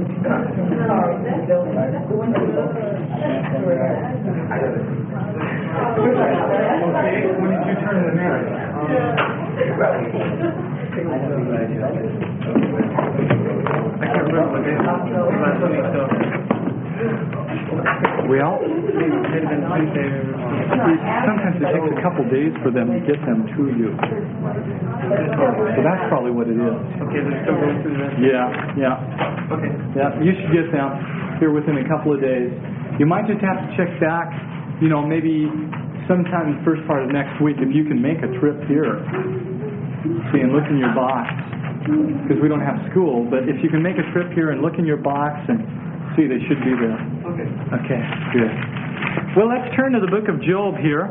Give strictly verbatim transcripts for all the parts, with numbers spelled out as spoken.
When did you turn to marriage? I can't remember what day last week, so. Well, sometimes it takes a couple days for them to get them to you. So that's probably what it is. Okay, they're still going through that? Yeah, yeah. Okay. Yeah, you should get them here within a couple of days. You might just have to check back, you know, maybe sometime in the first part of next week if you can make a trip here. See, and look in your box. Because we don't have school, but if you can make a trip here and look in your box and see, they should be there. Okay. Okay, good. Well, let's turn to the book of Job here.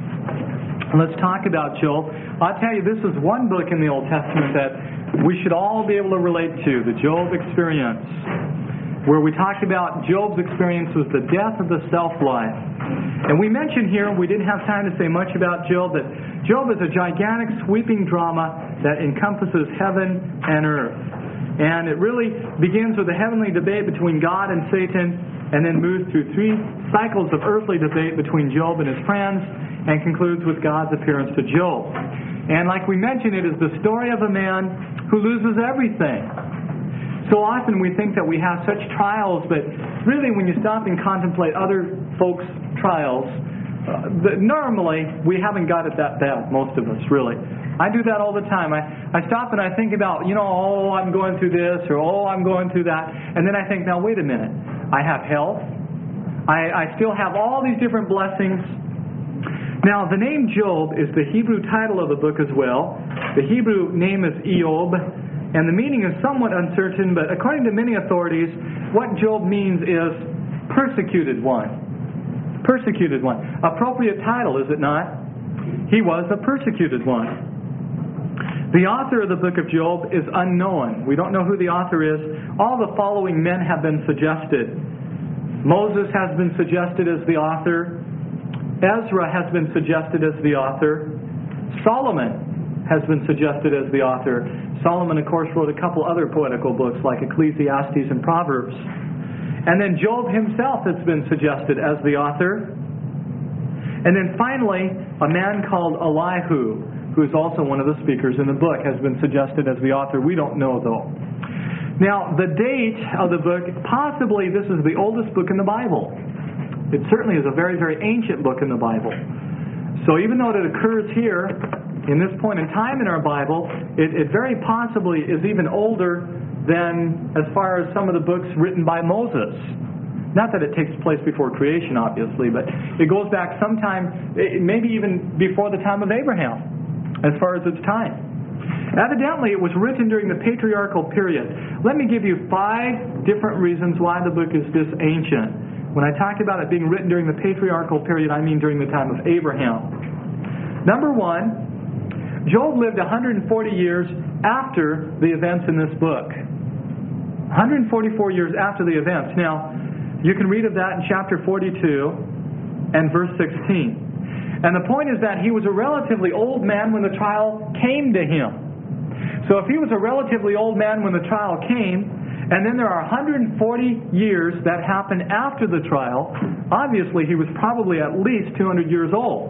Let's talk about Job. I'll tell you, this is one book in the Old Testament that we should all be able to relate to, the Job experience, where we talked about Job's experience with the death of the self-life. And we mentioned here, we didn't have time to say much about Job, that Job is a gigantic sweeping drama that encompasses heaven and earth. And it really begins with a heavenly debate between God and Satan, and then moves through three cycles of earthly debate between Job and his friends, and concludes with God's appearance to Job. And like we mentioned, it is the story of a man who loses everything. So often we think that we have such trials, but really when you stop and contemplate other folks' trials, uh, the, normally we haven't got it that bad, most of us, really. I do that all the time. I, I stop and I think about, you know, oh, I'm going through this, or oh, I'm going through that. And then I think, now wait a minute. I have health. I, I still have all these different blessings. Now, the name Job is the Hebrew title of the book as well. The Hebrew name is Eob, and the meaning is somewhat uncertain, but according to many authorities, what Job means is persecuted one. Persecuted one. Appropriate title, is it not? He was a persecuted one. The author of the book of Job is unknown. We don't know who the author is. All the following men have been suggested. Moses has been suggested as the author. Ezra has been suggested as the author. Solomon has been suggested as the author. Solomon, of course, wrote a couple other poetical books like Ecclesiastes and Proverbs. And then Job himself has been suggested as the author. And then finally, a man called Elihu, who is also one of the speakers in the book, has been suggested as the author. We don't know, though. Now, the date of the book, possibly this is the oldest book in the Bible. It certainly is a very, very ancient book in the Bible. So even though it occurs here, in this point in time in our Bible, it, it very possibly is even older than as far as some of the books written by Moses. Not that it takes place before creation, obviously, but it goes back sometime, maybe even before the time of Abraham, as far as its time. Evidently, it was written during the patriarchal period. Let me give you five different reasons why the book is this ancient. When I talk about it being written during the patriarchal period, I mean during the time of Abraham. Number one, Job lived one hundred forty years after the events in this book. one hundred forty-four years after the events. Now, you can read of that in chapter forty-two and verse sixteen. And the point is that he was a relatively old man when the trial came to him. So if he was a relatively old man when the trial came, and then there are one hundred forty years that happened after the trial, obviously he was probably at least two hundred years old.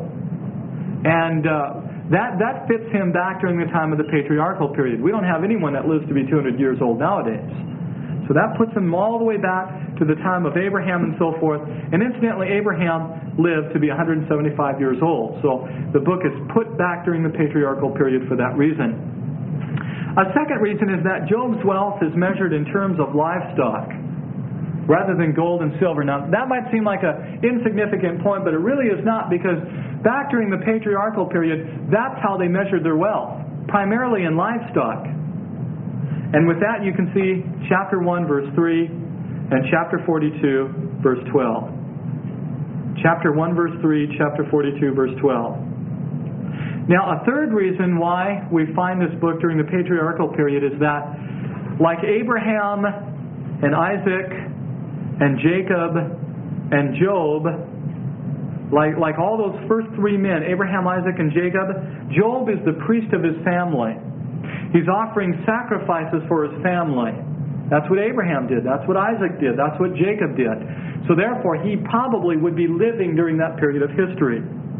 And uh, that, that fits him back during the time of the patriarchal period. We don't have anyone that lives to be two hundred years old nowadays. So that puts him all the way back to the time of Abraham and so forth. And incidentally, Abraham lived to be one hundred seventy-five years old. So the book is put back during the patriarchal period for that reason. A second reason is that Job's wealth is measured in terms of livestock rather than gold and silver. Now, that might seem like an insignificant point, but it really is not, because back during the patriarchal period, that's how they measured their wealth, primarily in livestock. And with that, you can see chapter one, verse three, and chapter forty-two, verse twelve. Chapter one, verse three, chapter forty-two, verse twelve. Now, a third reason why we find this book during the patriarchal period is that, like Abraham and Isaac and Jacob and Job, like, like all those first three men, Abraham, Isaac, and Jacob, Job is the priest of his family. He's offering sacrifices for his family. That's what Abraham did. That's what Isaac did. That's what Jacob did. So therefore, he probably would be living during that period of history.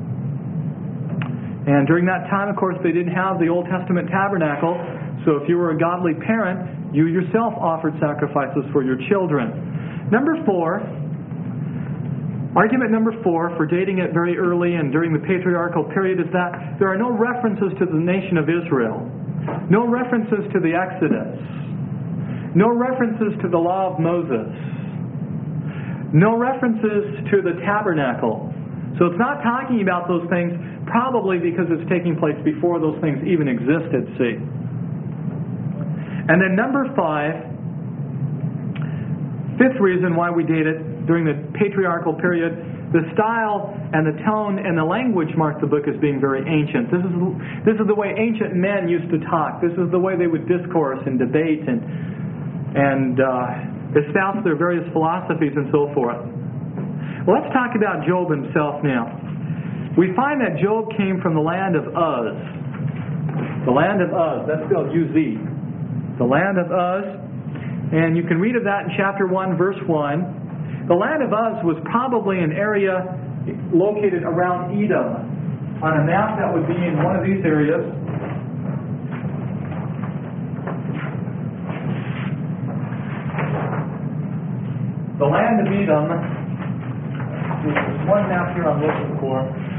And during that time, of course, they didn't have the Old Testament tabernacle. So if you were a godly parent, you yourself offered sacrifices for your children. Number four, argument number four for dating it very early and during the patriarchal period is that there are no references to the nation of Israel. No references to the Exodus. No references to the law of Moses. No references to the tabernacle. So it's not talking about those things, probably because it's taking place before those things even existed, see. And then number five, fifth reason why we date it during the patriarchal period, the style and the tone and the language mark the book as being very ancient. This is this is the way ancient men used to talk. This is the way they would discourse and debate and and uh, espouse their various philosophies and so forth. Well, let's talk about Job himself now. We find that Job came from the land of Uz. The land of Uz. That's spelled U Z. The land of Uz. And you can read of that in chapter one, verse one. The land of Uz was probably an area located around Edom. On a map that would be in one of these areas. The land of Edom. There's one map here I'm looking for.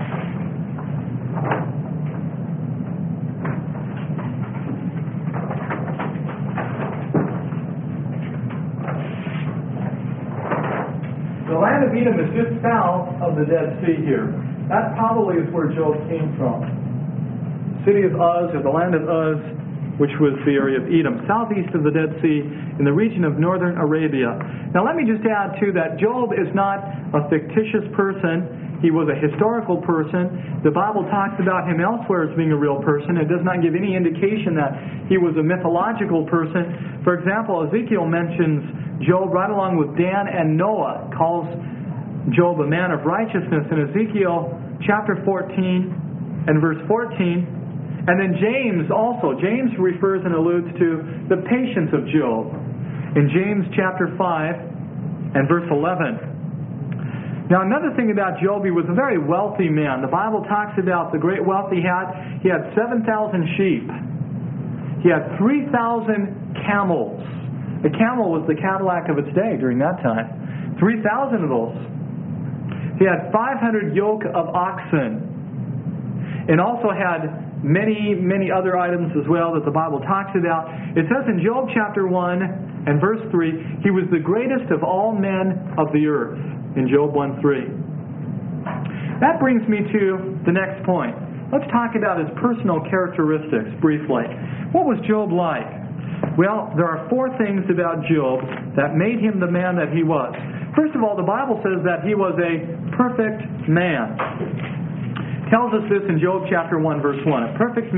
The land of Edom is just south of the Dead Sea here. That probably is where Job came from. The city of Uz, or the land of Uz, which was the area of Edom, southeast of the Dead Sea, in the region of northern Arabia. Now let me just add, too, that Job is not a fictitious person. He was a historical person. The Bible talks about him elsewhere as being a real person. It does not give any indication that he was a mythological person. For example, Ezekiel mentions Job right along with Dan and Noah, calls Job a man of righteousness in Ezekiel chapter fourteen and verse fourteen. And then James also. James refers and alludes to the patience of Job in James chapter five and verse eleven. Now another thing about Job, he was a very wealthy man. The Bible talks about the great wealth he had. He had seven thousand sheep. He had three thousand camels. The camel was the Cadillac of its day during that time. three thousand of those. He had five hundred yoke of oxen. And also had many, many other items as well that the Bible talks about. It says in Job chapter one and verse three, he was the greatest of all men of the earth. In Job one three. That brings me to the next point. Let's talk about his personal characteristics briefly. What was Job like? Well, there are four things about Job that made him the man that he was. First of all, the Bible says that he was a perfect man. It tells us this in Job chapter one, verse one. A perfect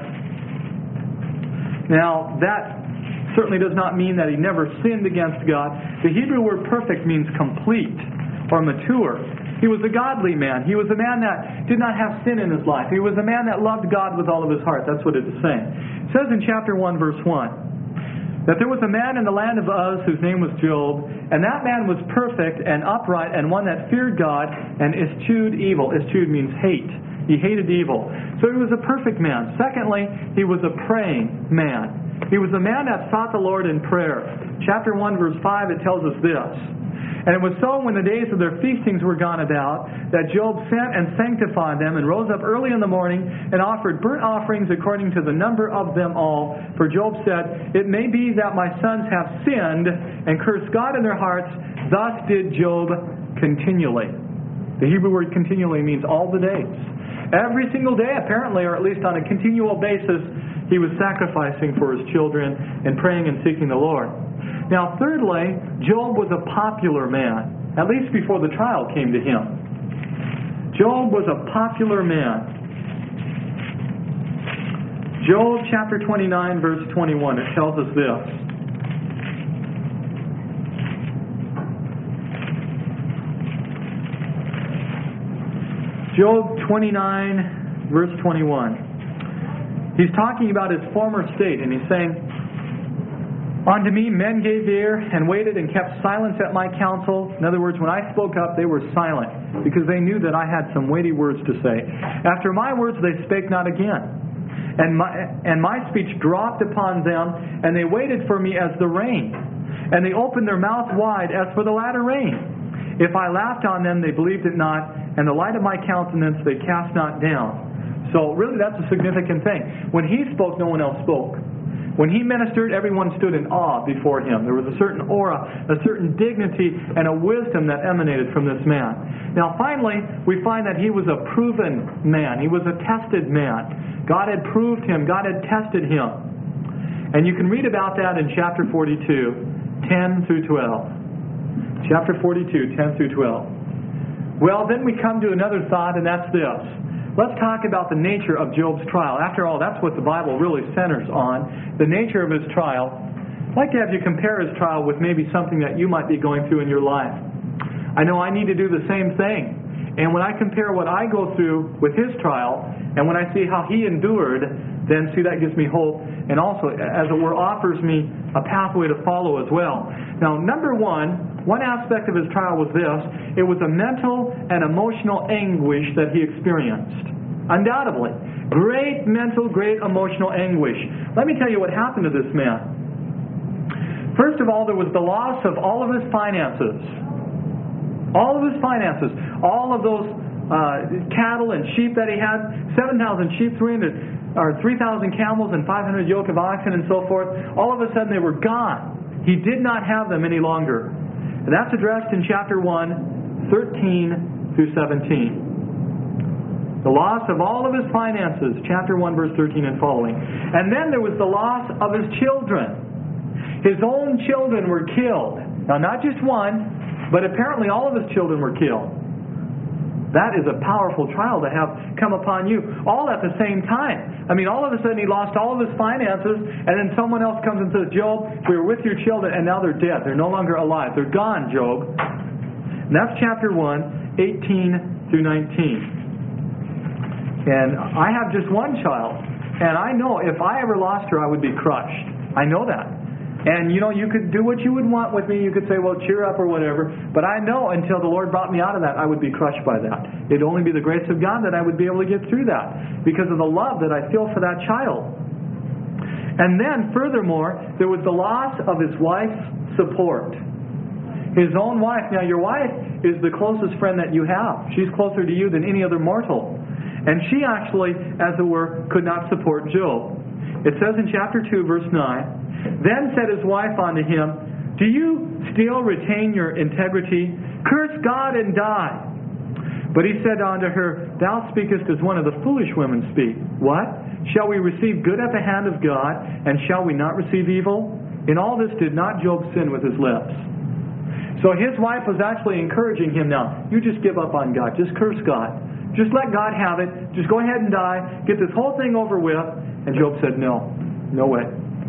man. Now, that certainly does not mean that he never sinned against God. The Hebrew word perfect means complete or mature. He was a godly man. He was a man that did not have sin in his life. He was a man that loved God with all of his heart. That's what it is saying. It says in chapter one, verse one, that there was a man in the land of Uz whose name was Job, and that man was perfect and upright and one that feared God and eschewed evil. Eschewed means hate. He hated evil. So he was a perfect man. Secondly, he was a praying man. He was a man that sought the Lord in prayer. Chapter one, verse five, it tells us this. And it was so when the days of their feastings were gone about, that Job sent and sanctified them, and rose up early in the morning, and offered burnt offerings according to the number of them all. For Job said, "It may be that my sons have sinned, and cursed God in their hearts." Thus did Job continually. The Hebrew word continually means all the days. Every single day, apparently, or at least on a continual basis, he was sacrificing for his children, and praying and seeking the Lord. Now, thirdly, Job was a popular man, at least before the trial came to him. Job was a popular man. Job chapter twenty-nine, verse twenty-one, it tells us this. Job twenty-nine, verse twenty-one. He's talking about his former state, and he's saying, Unto me men gave ear and waited and kept silence at my counsel. In other words, when I spoke up, they were silent because they knew that I had some weighty words to say. After my words they spake not again. And my, and my speech dropped upon them, and they waited for me as the rain. And they opened their mouth wide as for the latter rain. If I laughed on them, they believed it not, and the light of my countenance they cast not down. So really that's a significant thing. When he spoke, no one else spoke. When he ministered, everyone stood in awe before him. There was a certain aura, a certain dignity, and a wisdom that emanated from this man. Now finally, we find that he was a proven man. He was a tested man. God had proved him. God had tested him. And you can read about that in chapter forty-two, ten through twelve. Chapter forty-two, ten through twelve. Well, then we come to another thought, and that's this. Let's talk about the nature of Job's trial. After all, that's what the Bible really centers on, the nature of his trial. I'd like to have you compare his trial with maybe something that you might be going through in your life. I know I need to do the same thing. And when I compare what I go through with his trial, and when I see how he endured, then see, that gives me hope, and also, as it were, offers me a pathway to follow as well. Now, number one, one aspect of his trial was this. It was a mental and emotional anguish that he experienced. Undoubtedly. Great mental, great emotional anguish. Let me tell you what happened to this man. First of all, there was the loss of all of his finances. All of his finances. All of those uh, cattle and sheep that he had. seven thousand sheep, three hundred, or three thousand camels, and five hundred yoke of oxen, and so forth. All of a sudden they were gone. He did not have them any longer. And that's addressed in chapter one, thirteen through seventeen. The loss of all of his finances, chapter one, verse thirteen and following. And then there was the loss of his children. His own children were killed. Now, not just one, but apparently all of his children were killed. That is a powerful trial to have come upon you, all at the same time. I mean, all of a sudden he lost all of his finances, and then someone else comes and says, Job, we were with your children, and now they're dead. They're no longer alive. They're gone, Job. And that's chapter one, eighteen through nineteen. And I have just one child, and I know if I ever lost her, I would be crushed. I know that. And, you know, you could do what you would want with me. You could say, well, cheer up or whatever. But I know until the Lord brought me out of that, I would be crushed by that. It'd only be the grace of God that I would be able to get through that because of the love that I feel for that child. And then, furthermore, there was the loss of his wife's support. His own wife. Now, your wife is the closest friend that you have. She's closer to you than any other mortal. And she actually, as it were, could not support Job. It says in chapter two, verse nine, Then said his wife unto him, Do you still retain your integrity? Curse God and die. But he said unto her, Thou speakest as one of the foolish women speak. What? Shall we receive good at the hand of God, and shall we not receive evil? In all this did not Job sin with his lips. So his wife was actually encouraging him now. You just give up on God. Just curse God. Just let God have it. Just go ahead and die. Get this whole thing over with. And Job said, no. No way.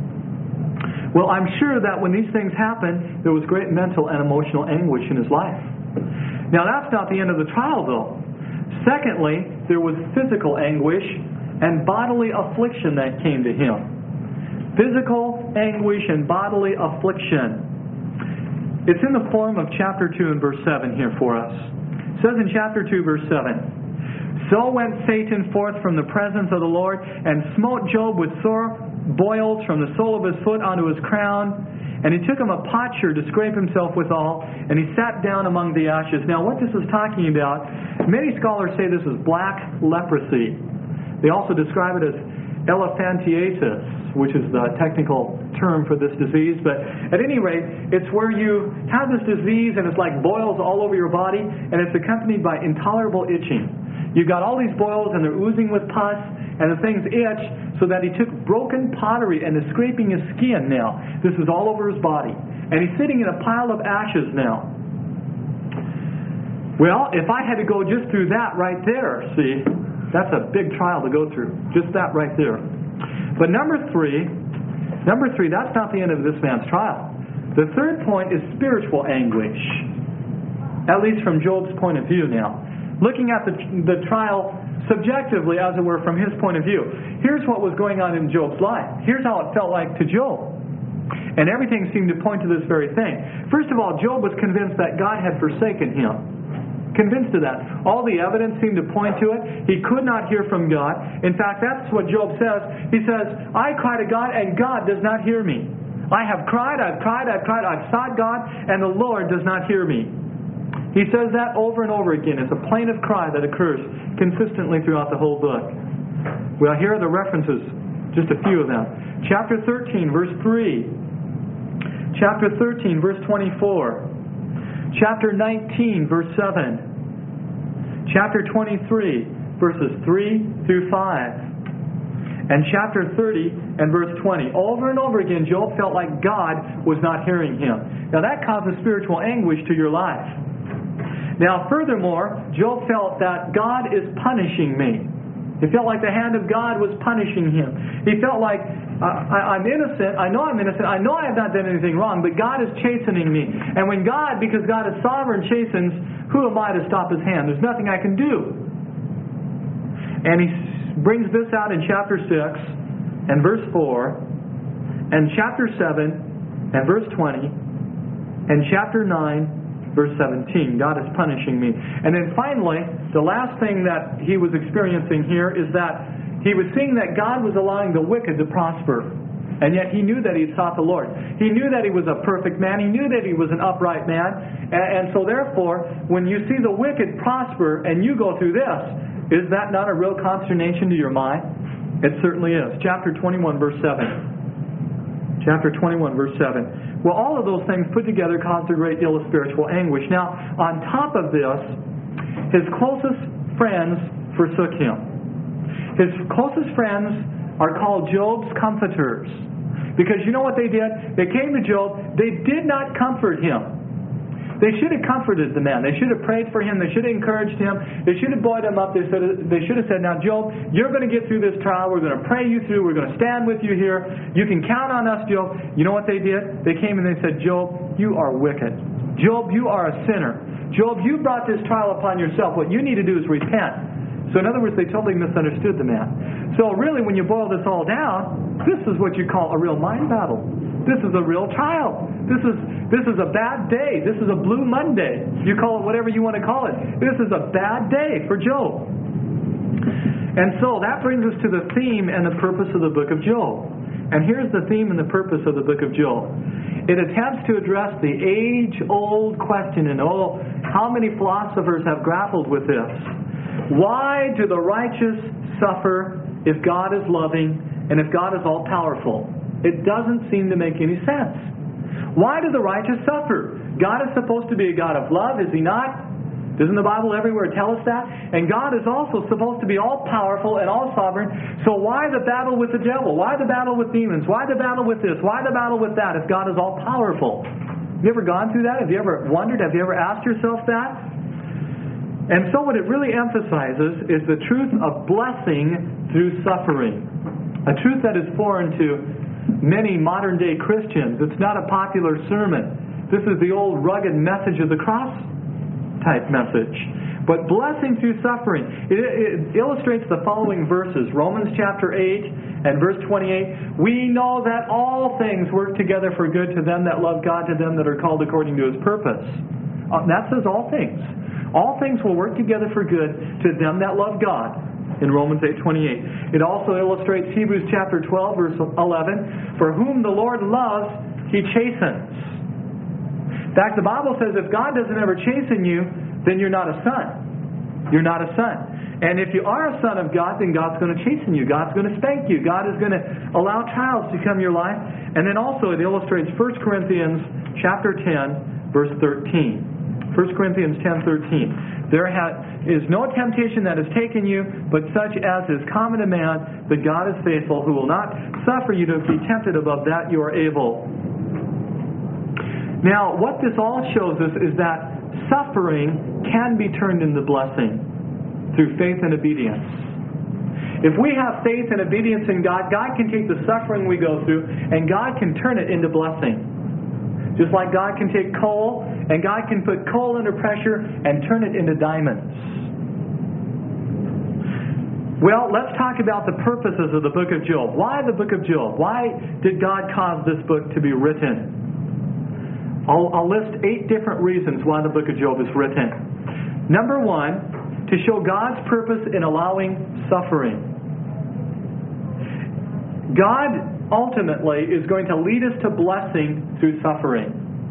Well, I'm sure that when these things happened, there was great mental and emotional anguish in his life. Now, that's not the end of the trial, though. Secondly, there was physical anguish and bodily affliction that came to him. Physical anguish and bodily affliction. It's in the form of chapter two and verse seven here for us. It says in chapter two, verse seven, So went Satan forth from the presence of the Lord, and smote Job with sore boils from the sole of his foot unto his crown. And he took him a potsherd to scrape himself withal, and he sat down among the ashes. Now, what this is talking about, many scholars say this is black leprosy. They also describe it as elephantiasis, which is the technical term for this disease. But at any rate, it's where you have this disease, and it's like boils all over your body, and it's accompanied by intolerable itching. You've got all these boils, and they're oozing with pus, and the things itch, so that he took broken pottery and is scraping his skin now. This is all over his body. And he's sitting in a pile of ashes now. Well, if I had to go just through that right there, see, that's a big trial to go through. Just that right there. But number three, number three, that's not the end of this man's trial. The third point is spiritual anguish. At least from Job's point of view now. Looking at the, the trial subjectively, as it were, from his point of view. Here's what was going on in Job's life. Here's how it felt like to Job. And everything seemed to point to this very thing. First of all, Job was convinced that God had forsaken him. Convinced of that. All the evidence seemed to point to it. He could not hear from God. In fact, that's what Job says. He says, I cry to God, and God does not hear me. I have cried, I've cried, I've cried, I've sought God, and the Lord does not hear me. He says that over and over again. It's a plaintive cry that occurs consistently throughout the whole book. Well, here are the references, just a few of them. Chapter thirteen, verse three. Chapter thirteen, verse twenty-four. Chapter nineteen, verse seven. Chapter twenty-three, verses three through five. And chapter thirty and verse twenty. Over and over again, Job felt like God was not hearing him. Now that causes spiritual anguish to your life. Now furthermore, Job felt that God is punishing me. He felt like the hand of God was punishing him. He felt like, uh, I, I'm innocent, I know I'm innocent, I know I have not done anything wrong, but God is chastening me. And when God, because God is sovereign, chastens, who am I to stop His hand? There's nothing I can do. And he brings this out in chapter six and verse four, and chapter seven and verse twenty, and chapter nine verse seventeen. God is punishing me. And then finally, the last thing that he was experiencing here is that he was seeing that God was allowing the wicked to prosper. And yet he knew that he had sought the Lord. He knew that he was a perfect man. He knew that he was an upright man. And, and so therefore, when you see the wicked prosper and you go through this, is that not a real consternation to your mind? It certainly is. Chapter twenty-one, verse seven. Chapter twenty-one, verse seven. Well, all of those things put together caused a great deal of spiritual anguish. Now, on top of this, his closest friends forsook him. His closest friends are called Job's comforters. Because you know what they did? They came to Job. They did not comfort him. They should have comforted the man. They should have prayed for him. They should have encouraged him. They should have buoyed him up. They should have, they should have said, now, Job, you're going to get through this trial. We're going to pray you through. We're going to stand with you here. You can count on us, Job. You know what they did? They came and they said, Job, you are wicked. Job, you are a sinner. Job, you brought this trial upon yourself. What you need to do is repent. So in other words, they totally misunderstood the man. So really, when you boil this all down, this is what you call a real mind battle. This is a real trial. This is this is a bad day. This is a blue Monday. You call it whatever you want to call it. This is a bad day for Job. And so that brings us to the theme and the purpose of the book of Job. And here's the theme and the purpose of the book of Job. It attempts to address the age-old question, and oh, how many philosophers have grappled with this? Why do the righteous suffer if God is loving and if God is all-powerful? It doesn't seem to make any sense. Why do the righteous suffer? God is supposed to be a God of love, is He not? Doesn't the Bible everywhere tell us that? And God is also supposed to be all-powerful and all-sovereign. So why the battle with the devil? Why the battle with demons? Why the battle with this? Why the battle with that if God is all-powerful? Have you ever gone through that? Have you ever wondered? Have you ever asked yourself that? And so what it really emphasizes is the truth of blessing through suffering. A truth that is foreign to many modern-day Christians. It's not a popular sermon. This is the old rugged message of the cross type message. But blessing through suffering. It, it illustrates the following verses. Romans chapter eight and verse twenty-eight. We know that all things work together for good to them that love God, to them that are called according to His purpose. Uh, that says all things. All things will work together for good to them that love God, in Romans eight twenty-eight. It also illustrates Hebrews chapter twelve, verse eleven. For whom the Lord loves, He chastens. In fact, the Bible says if God doesn't ever chasten you, then you're not a son. You're not a son. And if you are a son of God, then God's going to chasten you. God's going to spank you. God is going to allow trials to come your life. And then also it illustrates First Corinthians chapter ten, verse thirteen. First Corinthians ten thirteen. There is no temptation that has taken you, but such as is common to man, but God is faithful, who will not suffer you to be tempted above that you are able. Now, what this all shows us is that suffering can be turned into blessing through faith and obedience. If we have faith and obedience in God, God can take the suffering we go through and God can turn it into blessing. Just like God can take coal and God can put coal under pressure and turn it into diamonds. Well, let's talk about the purposes of the book of Job. Why the book of Job? Why did God cause this book to be written? I'll, I'll list eight different reasons why the book of Job is written. Number one, to show God's purpose in allowing suffering. God ultimately is going to lead us to blessing through suffering.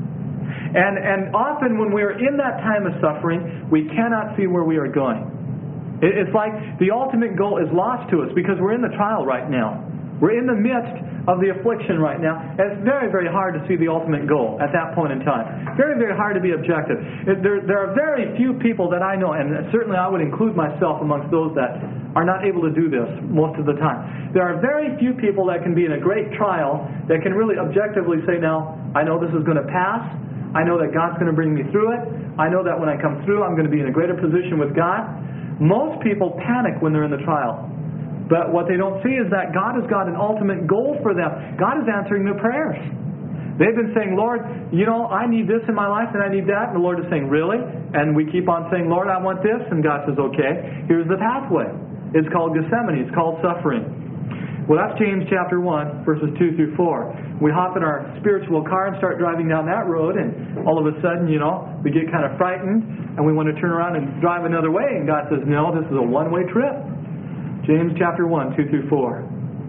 And, and often when we are in that time of suffering, we cannot see where we are going. It's like the ultimate goal is lost to us because we're in the trial right now. We're in the midst of the affliction right now. And it's very, very hard to see the ultimate goal at that point in time. Very, very hard to be objective. There, there are very few people that I know, and certainly I would include myself amongst those that are not able to do this most of the time. There are very few people that can be in a great trial that can really objectively say, now, I know this is going to pass. I know that God's going to bring me through it. I know that when I come through, I'm going to be in a greater position with God. Most people panic when they're in the trial. But what they don't see is that God has got an ultimate goal for them. God is answering their prayers. They've been saying, Lord, you know, I need this in my life and I need that. And the Lord is saying, really? And we keep on saying, Lord, I want this. And God says, okay, here's the pathway. It's called Gethsemane. It's called suffering. Well, that's James chapter one, verses two through four. We hop in our spiritual car and start driving down that road, and all of a sudden, you know, we get kind of frightened, and we want to turn around and drive another way, and God says, no, this is a one-way trip. James chapter one, two through four.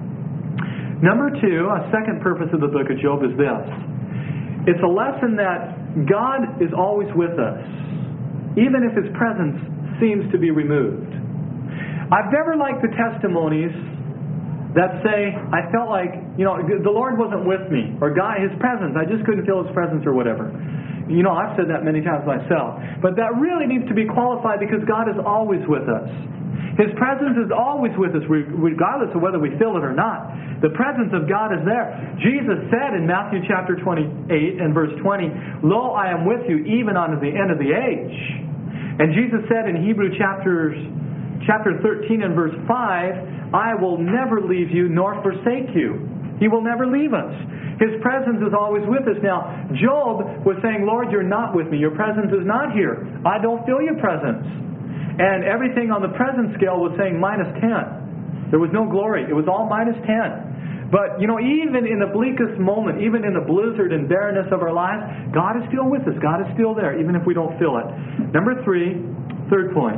Number two, a second purpose of the book of Job is this. It's a lesson that God is always with us, even if His presence seems to be removed. I've never liked the testimonies that say, I felt like, you know, the Lord wasn't with me, or God, His presence, I just couldn't feel His presence or whatever. You know, I've said that many times myself. But that really needs to be qualified because God is always with us. His presence is always with us, regardless of whether we feel it or not. The presence of God is there. Jesus said in Matthew chapter twenty-eight and verse twenty, Lo, I am with you even unto the end of the age. And Jesus said in Hebrew chapters, chapter thirteen and verse five, I will never leave you nor forsake you. He will never leave us. His presence is always with us. Now, Job was saying, Lord, you're not with me. Your presence is not here. I don't feel your presence. And everything on the presence scale was saying minus ten. There was no glory. It was all minus ten. But, you know, even in the bleakest moment, even in the blizzard and barrenness of our lives, God is still with us. God is still there, even if we don't feel it. Number three, third point.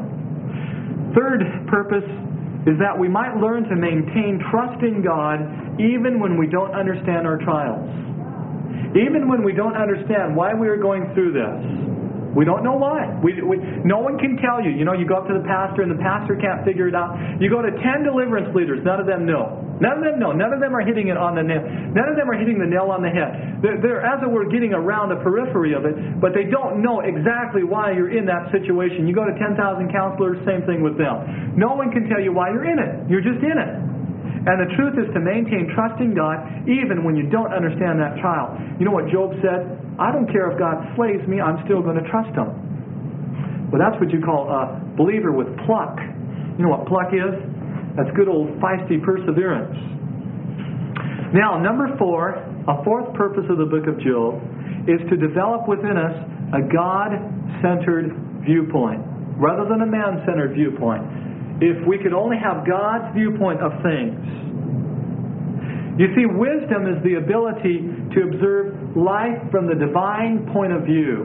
Third purpose is that we might learn to maintain trust in God even when we don't understand our trials. Even when we don't understand why we are going through this. We don't know why. We, we, no one can tell you. You know, you go up to the pastor and the pastor can't figure it out. You go to ten deliverance leaders. None of them know. None of them know. None of them are hitting it on the nail. None of them are hitting the nail on the head. They're, they're as it were, getting around the periphery of it, but they don't know exactly why you're in that situation. You go to ten thousand counselors, same thing with them. No one can tell you why you're in it. You're just in it. And the truth is to maintain trust in God even when you don't understand that trial. You know what Job said? I don't care if God slays me, I'm still going to trust Him. Well, that's what you call a believer with pluck. You know what pluck is? That's good old feisty perseverance. Now, number four, a fourth purpose of the book of Job is to develop within us a God-centered viewpoint rather than a man-centered viewpoint. If we could only have God's viewpoint of things. You see, wisdom is the ability to observe life from the divine point of view.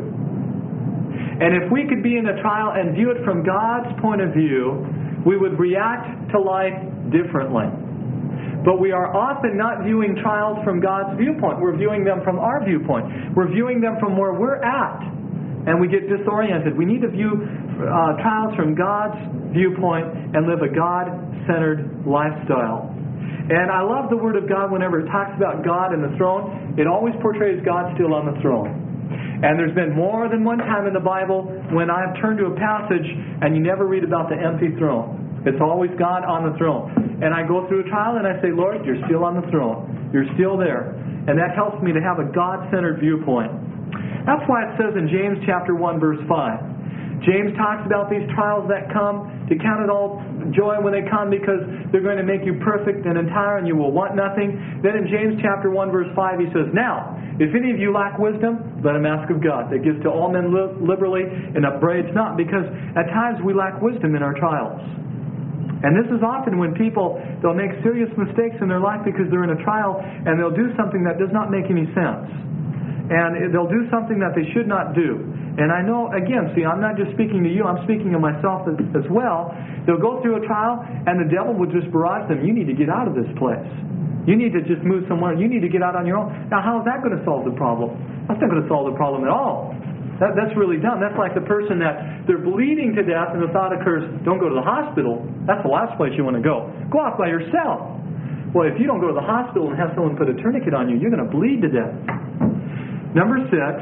And if we could be in a trial and view it from God's point of view, we would react to life differently. But we are often not viewing trials from God's viewpoint. We're viewing them from our viewpoint. We're viewing them from where we're at. And we get disoriented. We need to view uh, trials from God's viewpoint and live a God-centered lifestyle. And I love the Word of God whenever it talks about God and the throne. It always portrays God still on the throne. And there's been more than one time in the Bible when I've turned to a passage and you never read about the empty throne. It's always God on the throne. And I go through a trial and I say, Lord, you're still on the throne. You're still there. And that helps me to have a God-centered viewpoint. That's why it says in James chapter one, verse five. James talks about these trials that come, to count it all joy when they come because they're going to make you perfect and entire and you will want nothing. Then in James chapter one, verse five, he says, Now, if any of you lack wisdom, let him ask of God, that gives to all men liberally and upbraids not. Because at times we lack wisdom in our trials. And this is often when people, they'll make serious mistakes in their life because they're in a trial, and they'll do something that does not make any sense. And they'll do something that they should not do. And I know, again, see, I'm not just speaking to you, I'm speaking of myself as, as well. They'll go through a trial, and the devil will just barrage them. You need to get out of this place. You need to just move somewhere. You need to get out on your own. Now, how is that going to solve the problem? That's not going to solve the problem at all. That, that's really dumb. That's like the person that they're bleeding to death, and the thought occurs, don't go to the hospital. That's the last place you want to go. Go off by yourself. Well, if you don't go to the hospital and have someone put a tourniquet on you, you're going to bleed to death. Number six,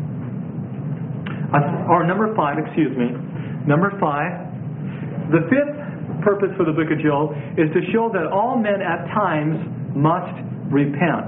or number five, excuse me. Number five, the fifth purpose for the book of Job is to show that all men at times must repent.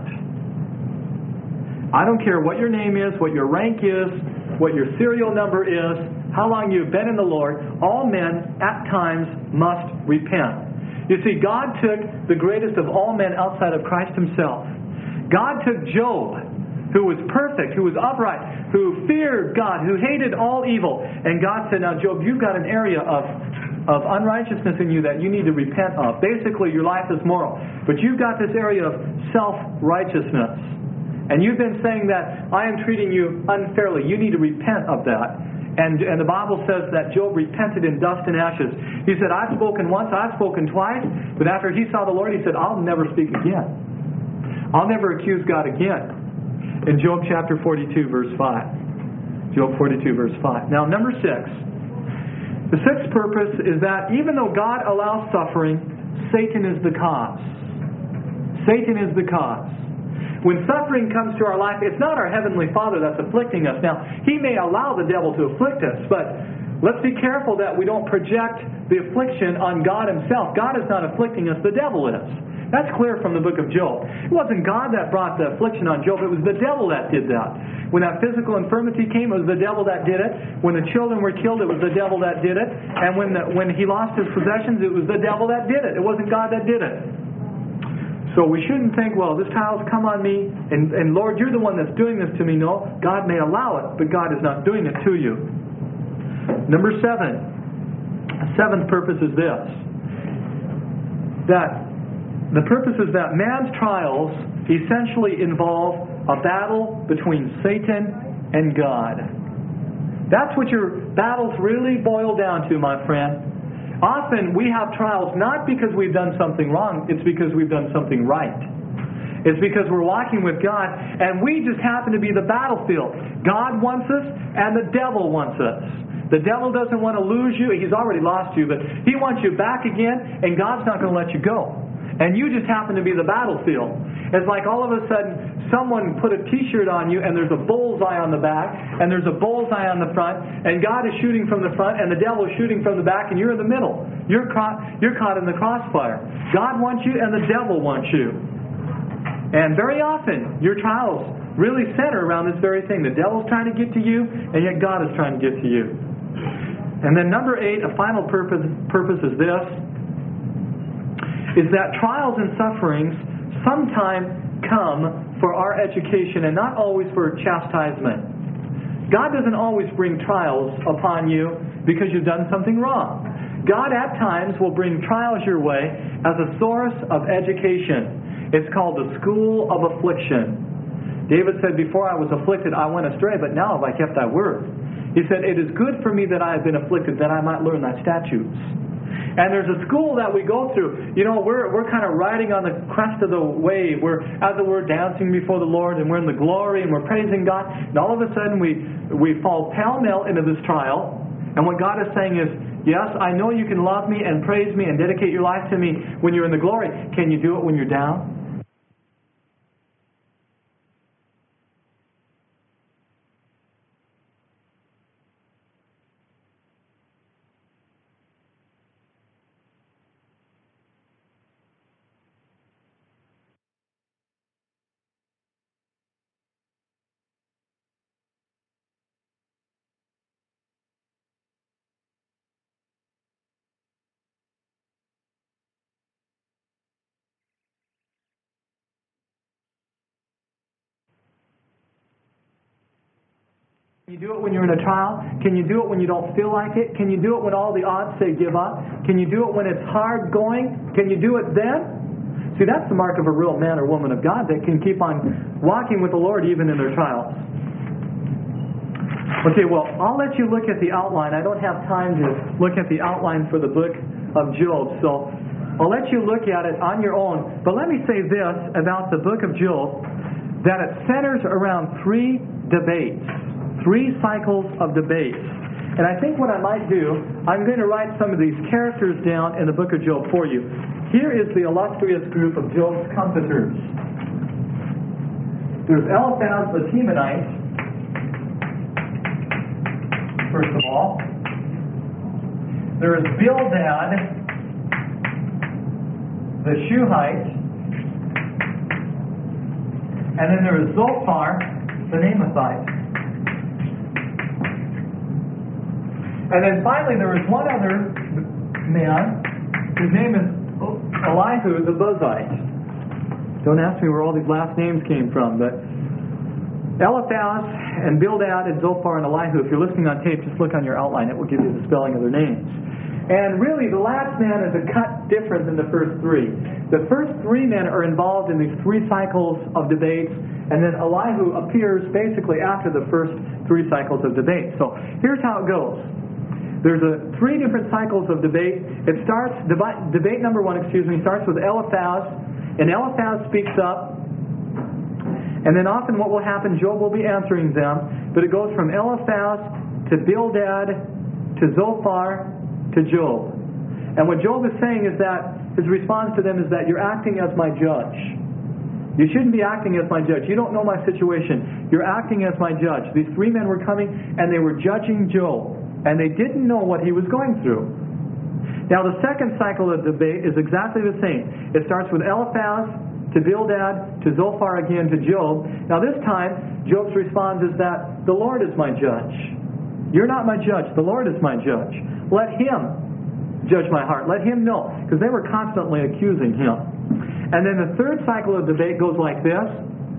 I don't care what your name is, what your rank is, what your serial number is, how long you've been in the Lord, all men at times must repent. You see, God took the greatest of all men outside of Christ Himself. God took Job, who was perfect, who was upright, who feared God, who hated all evil. And God said, now Job, you've got an area of, of unrighteousness in you that you need to repent of. Basically, your life is moral. But you've got this area of self-righteousness. And you've been saying that I am treating you unfairly. You need to repent of that. And, and the Bible says that Job repented in dust and ashes. He said, I've spoken once, I've spoken twice. But after he saw the Lord, he said, I'll never speak again. I'll never accuse God again. In Job chapter forty-two, verse five. Job forty-two, verse five. Now, number six. The sixth purpose is that even though God allows suffering, Satan is the cause. Satan is the cause. When suffering comes to our life, it's not our Heavenly Father that's afflicting us. Now, He may allow the devil to afflict us, but let's be careful that we don't project the affliction on God Himself. God is not afflicting us, the devil is. That's clear from the book of Job. It wasn't God that brought the affliction on Job, it was the devil that did that. When that physical infirmity came, it was the devil that did it. When the children were killed, it was the devil that did it. And when the, when he lost his possessions, it was the devil that did it. It wasn't God that did it. So we shouldn't think, well, this trial's come on me, and, and Lord, you're the one that's doing this to me. No, God may allow it, but God is not doing it to you. Number seven. The seventh purpose is this. That the purpose is that man's trials essentially involve a battle between Satan and God. That's what your battles really boil down to, my friend. Often we have trials not because we've done something wrong, it's because we've done something right. It's because we're walking with God and we just happen to be the battlefield. God wants us and the devil wants us. The devil doesn't want to lose you. He's already lost you, but he wants you back again, and God's not going to let you go. And you just happen to be the battlefield. It's like all of a sudden someone put a t-shirt on you and there's a bullseye on the back and there's a bullseye on the front, and God is shooting from the front and the devil is shooting from the back, and you're in the middle. You're caught, you're caught in the crossfire. God wants you and the devil wants you. And very often your trials really center around this very thing. The devil's trying to get to you, and yet God is trying to get to you. And then number eight, a final purpose, purpose is this, is that trials and sufferings sometimes come for our education and not always for chastisement. God doesn't always bring trials upon you because you've done something wrong. God at times will bring trials your way as a source of education. It's called the school of affliction. David said, before I was afflicted, I went astray, but now have I kept thy word. He said, it is good for me that I have been afflicted, that I might learn thy statutes. And there's a school that we go through. You know, we're we're kind of riding on the crest of the wave. We're, as it were, dancing before the Lord, and we're in the glory, and we're praising God. And all of a sudden, we, we fall pell-mell into this trial. And what God is saying is, yes, I know you can love me and praise me and dedicate your life to me when you're in the glory. Can you do it when you're down? Can you do it when you're in a trial? Can you do it when you don't feel like it? Can you do it when all the odds say give up? Can you do it when it's hard going? Can you do it then? See, that's the mark of a real man or woman of God that can keep on walking with the Lord even in their trials. Okay, well, I'll let you look at the outline. I don't have time to look at the outline for the book of Job, so I'll let you look at it on your own. But let me say this about the book of Job, that it centers around three debates. Three cycles of debate. And I think what I might do, I'm going to write some of these characters down in the book of Job for you. Here is the illustrious group of Job's comforters. There's Eliphaz the Temanite, first of all. There is Bildad the Shuhite. And then there is Zophar the Naamathite. And then finally there is one other man, his name is Elihu the Buzite. Don't ask me where all these last names came from, but Eliphaz and Bildad and Zophar and Elihu, if you're listening on tape, just look on your outline. It will give you the spelling of their names. And really, the last man is a cut different than the first three. The first three men are involved in these three cycles of debates, and then Elihu appears basically after the first three cycles of debate. So here's how it goes. There's a three different cycles of debate. It starts, debate, debate number one, excuse me, starts with Eliphaz, and Eliphaz speaks up, and then often what will happen, Job will be answering them, but it goes from Eliphaz to Bildad to Zophar to Job. And what Job is saying is that his response to them is that you're acting as my judge. You shouldn't be acting as my judge. You don't know my situation. You're acting as my judge. These three men were coming and they were judging Job. And they didn't know what he was going through. Now the second cycle of debate is exactly the same. It starts with Eliphaz to Bildad to Zophar again to Job. Now this time, Job's response is that the Lord is my judge. You're not my judge. The Lord is my judge. Let Him judge my heart. Let Him know. Because they were constantly accusing Him. And then the third cycle of debate goes like this.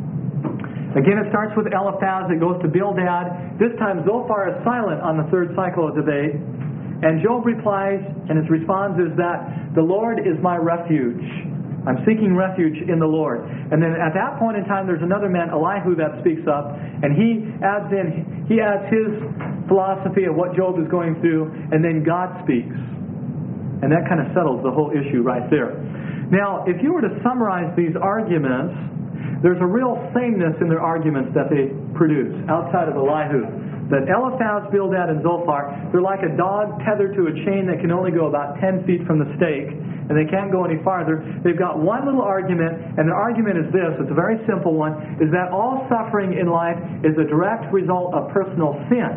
Again, it starts with Eliphaz. It goes to Bildad. This time Zophar is silent on the third cycle of debate. And Job replies, and his response is that the Lord is my refuge. I'm seeking refuge in the Lord. And then at that point in time, there's another man, Elihu, that speaks up, and he adds in, he adds his philosophy of what Job is going through, and then God speaks. And that kind of settles the whole issue right there. Now, if you were to summarize these arguments, there's a real sameness in their arguments that they produce outside of Elihu. That Eliphaz, Bildad, and Zophar, they're like a dog tethered to a chain that can only go about ten feet from the stake, and they can't go any farther. They've got one little argument, and the argument is this, it's a very simple one, is that all suffering in life is a direct result of personal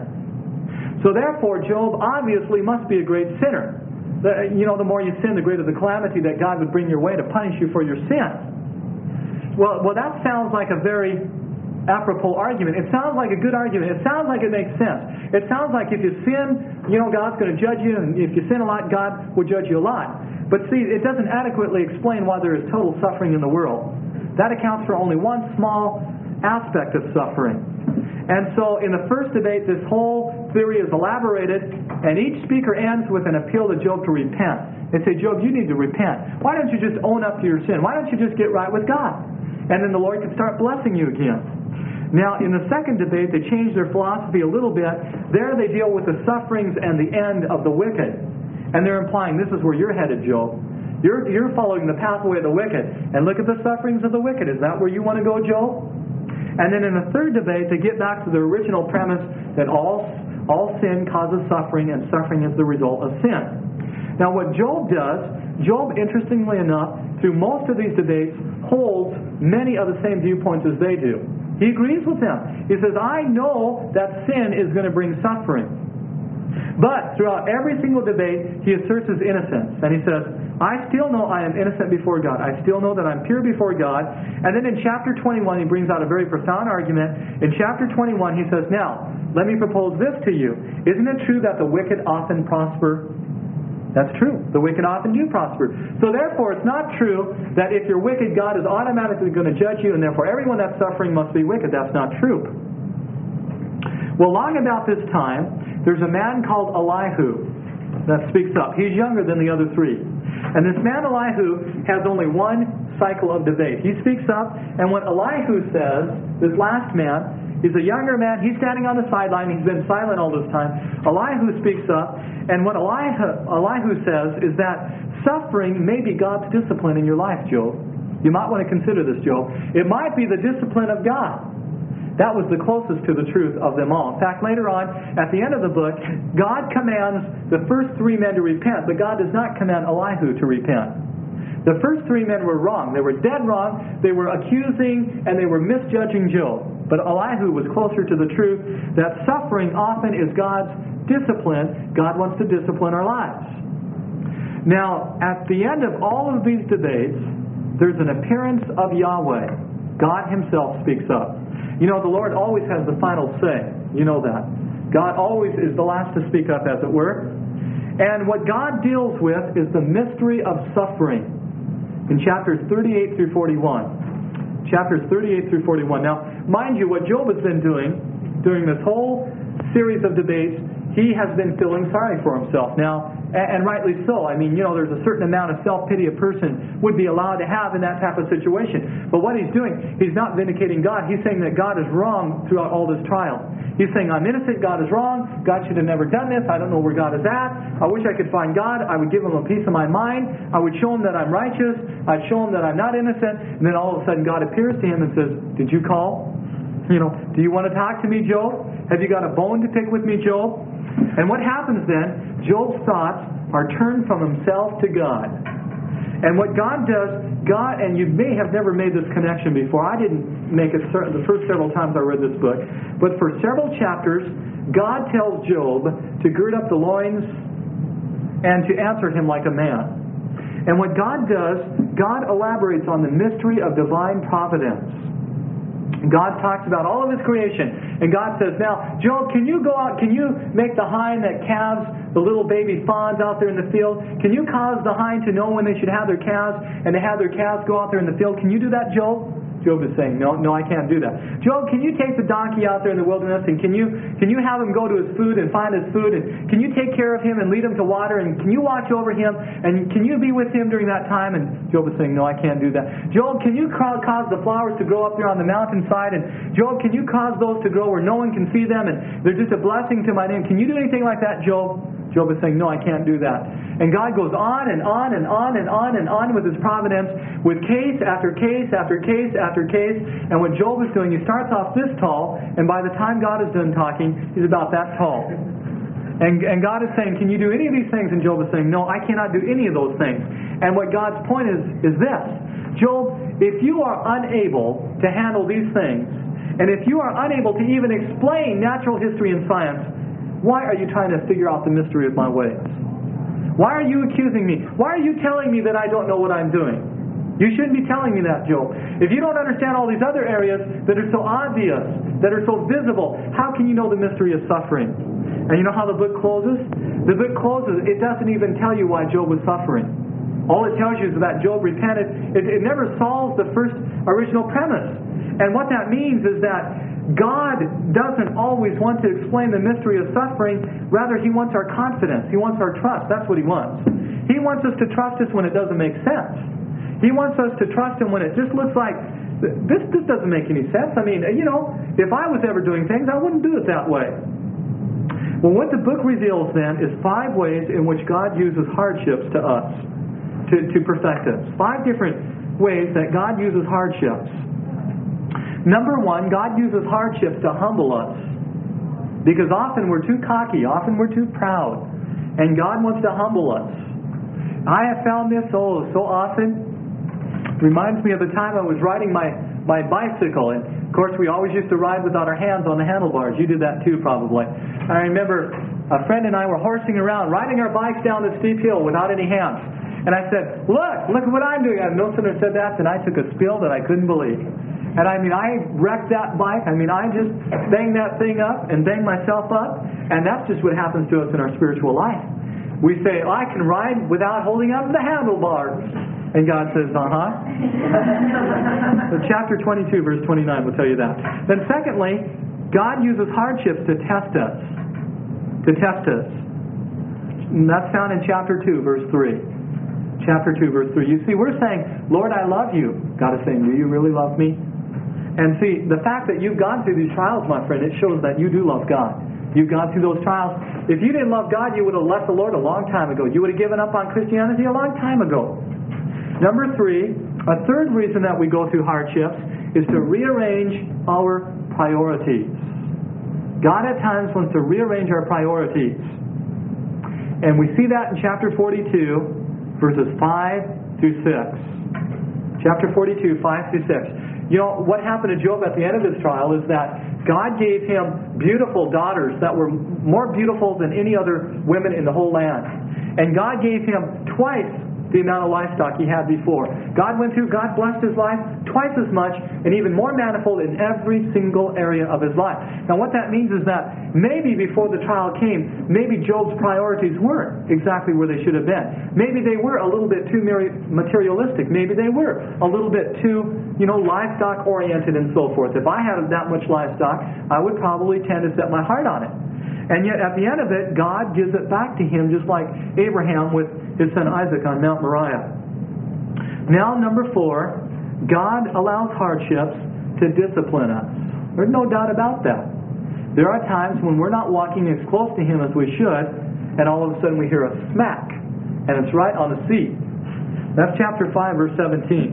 sin. So therefore, Job obviously must be a great sinner. The, you know, the more you sin, the greater the calamity that God would bring your way to punish you for your sin. Well, well, that sounds like a very apropos argument. It sounds like a good argument. It sounds like it makes sense. It sounds like if you sin, you know, God's going to judge you, and if you sin a lot, God will judge you a lot. But see, it doesn't adequately explain why there is total suffering in the world. That accounts for only one small aspect of suffering. And so in the first debate, this whole theory is elaborated, and each speaker ends with an appeal to Job to repent. They say, Job, you need to repent. Why don't you just own up to your sin? Why don't you just get right with God? And then the Lord can start blessing you again. Now, in the second debate, they change their philosophy a little bit. There they deal with the sufferings and the end of the wicked. And they're implying this is where you're headed, Job. You're, you're following the pathway of the wicked. And look at the sufferings of the wicked. Is that where you want to go, Job? And then in the third debate, they get back to the original premise that all, all sin causes suffering, and suffering is the result of sin. Now, what Job does, Job, interestingly enough, through most of these debates, holds many of the same viewpoints as they do. He agrees with them. He says, I know that sin is going to bring suffering. But throughout every single debate, he asserts his innocence. And he says, I still know I am innocent before God. I still know that I'm pure before God. And then in chapter twenty-one, he brings out a very profound argument. In chapter twenty-one, he says, now, let me propose this to you. Isn't it true that the wicked often prosper? That's true. The wicked often do prosper. So therefore, it's not true that if you're wicked, God is automatically going to judge you, and therefore everyone that's suffering must be wicked. That's not true. Well, long about this time, there's a man called Elihu that speaks up. He's younger than the other three. And this man Elihu has only one cycle of debate. He speaks up, and what Elihu says, this last man, he's a younger man, he's standing on the sideline, he's been silent all this time. Elihu speaks up, and what Elihu, Elihu says is that suffering may be God's discipline in your life, Job. You might want to consider this, Job. It might be the discipline of God. That was the closest to the truth of them all. In fact, later on, at the end of the book, God commands the first three men to repent, but God does not command Elihu to repent. The first three men were wrong. They were dead wrong. They were accusing and they were misjudging Job. But Elihu was closer to the truth that suffering often is God's discipline. God wants to discipline our lives. Now, at the end of all of these debates, there's an appearance of Yahweh. God Himself speaks up. You know, the Lord always has the final say. You know that. God always is the last to speak up, as it were. And what God deals with is the mystery of suffering in chapters thirty-eight through forty-one. Chapters thirty-eight through forty-one. Now, mind you, what Job has been doing during this whole series of debates, he has been feeling sorry for himself. Now, and rightly so. I mean, you know, there's a certain amount of self-pity a person would be allowed to have in that type of situation. But what he's doing, he's not vindicating God. He's saying that God is wrong throughout all this trial. He's saying, I'm innocent, God is wrong, God should have never done this, I don't know where God is at, I wish I could find God, I would give Him a piece of my mind, I would show Him that I'm righteous, I'd show Him that I'm not innocent, and then all of a sudden God appears to him and says, did you call? You know, do you want to talk to me, Job? Have you got a bone to pick with me, Job? And what happens then, Job's thoughts are turned from himself to God. And what God does, God, and you may have never made this connection before. I didn't make it certain the first several times I read this book. But for several chapters, God tells Job to gird up the loins and to answer him like a man. And what God does, God elaborates on the mystery of divine providence. God talks about all of His creation. And God says, now, Job, can you go out, can you make the hind that calves the little baby fawns out there in the field? Can you cause the hind to know when they should have their calves and to have their calves go out there in the field? Can you do that, Job? Job is saying, no, no, I can't do that. Job, can you take the donkey out there in the wilderness and can you can you have him go to his food and find his food and can you take care of him and lead him to water and can you watch over him and can you be with him during that time? And Job is saying, no, I can't do that. Job, can you cause the flowers to grow up there on the mountainside? And Job, can you cause those to grow where no one can see them and they're just a blessing to my name? Can you do anything like that, Job? Job is saying, no, I can't do that. And God goes on and on and on and on and on with His providence, with case after case after case after case. And what Job is doing, he starts off this tall, and by the time God is done talking, he's about that tall. And, and God is saying, can you do any of these things? And Job is saying, no, I cannot do any of those things. And what God's point is, is this. Job, if you are unable to handle these things, and if you are unable to even explain natural history and science, why are you trying to figure out the mystery of my ways? Why are you accusing me? Why are you telling me that I don't know what I'm doing? You shouldn't be telling me that, Job. If you don't understand all these other areas that are so obvious, that are so visible, how can you know the mystery of suffering? And you know how the book closes? The book closes, it doesn't even tell you why Job was suffering. All it tells you is that Job repented. It, it never solves the first original premise. And what that means is that God doesn't always want to explain the mystery of suffering. Rather, He wants our confidence. He wants our trust. That's what He wants. He wants us to trust us when it doesn't make sense. He wants us to trust Him when it just looks like, this, this doesn't make any sense. I mean, you know, if I was ever doing things, I wouldn't do it that way. Well, what the book reveals then is five ways in which God uses hardships to us, to, to perfect us. Five different ways that God uses hardships. Number one, God uses hardships to humble us. Because often we're too cocky, often we're too proud. And God wants to humble us. I have found this oh, so often. Reminds me of the time I was riding my, my bicycle. And of course we always used to ride without our hands on the handlebars. You did that too probably. I remember a friend and I were horsing around, riding our bikes down the steep hill without any hands. And I said, look, look at what I'm doing. And no sooner said that than I took a spill that I couldn't believe. And I mean, I wrecked that bike. I mean, I just banged that thing up and banged myself up. And that's just what happens to us in our spiritual life. We say, oh, I can ride without holding up the handlebars. And God says, uh-huh. So chapter twenty-two, verse twenty-nine will tell you that. Then secondly, God uses hardships to test us. To test us. And that's found in chapter two, verse three. Chapter two, verse three. You see, we're saying, Lord, I love you. God is saying, do you really love me? And see, the fact that you've gone through these trials, my friend, it shows that you do love God. You've gone through those trials. If you didn't love God, you would have left the Lord a long time ago. You would have given up on Christianity a long time ago. Number three, a third reason that we go through hardships is to rearrange our priorities. God at times wants to rearrange our priorities. And we see that in chapter forty-two, verses five through six. Chapter forty-two, five through six. You know, what happened to Job at the end of his trial is that God gave him beautiful daughters that were more beautiful than any other women in the whole land. And God gave him twice the amount of livestock he had before. God went through, God blessed his life twice as much and even more manifold in every single area of his life. Now what that means is that maybe before the trial came, maybe Job's priorities weren't exactly where they should have been. Maybe they were a little bit too materialistic. Maybe they were a little bit too, you know, livestock oriented and so forth. If I had that much livestock, I would probably tend to set my heart on it. And yet at the end of it, God gives it back to him just like Abraham with his son Isaac on Mount Moriah. Now, number four, God allows hardships to discipline us. There's no doubt about that. There are times when we're not walking as close to him as we should, and all of a sudden we hear a smack, and it's right on the seat. That's chapter five, verse seventeen.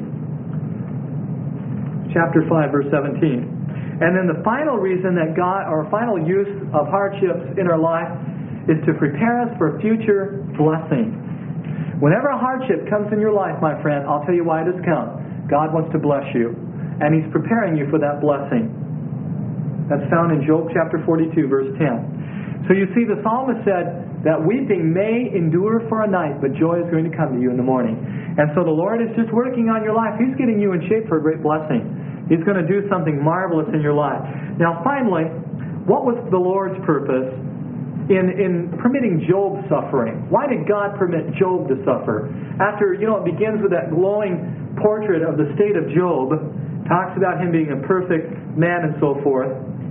Chapter five, verse seventeen. And then the final reason that God, or final use of hardships in our life, is to prepare us for future blessing. Whenever a hardship comes in your life, my friend, I'll tell you why it has come. God wants to bless you. And He's preparing you for that blessing. That's found in Job chapter forty-two, verse ten. So you see, the psalmist said that weeping may endure for a night, but joy is going to come to you in the morning. And so the Lord is just working on your life. He's getting you in shape for a great blessing. He's going to do something marvelous in your life. Now finally, what was the Lord's purpose in, in permitting Job suffering? Why did God permit Job to suffer? After, you know, it begins with that glowing portrait of the state of Job, talks about him being a perfect man and so forth.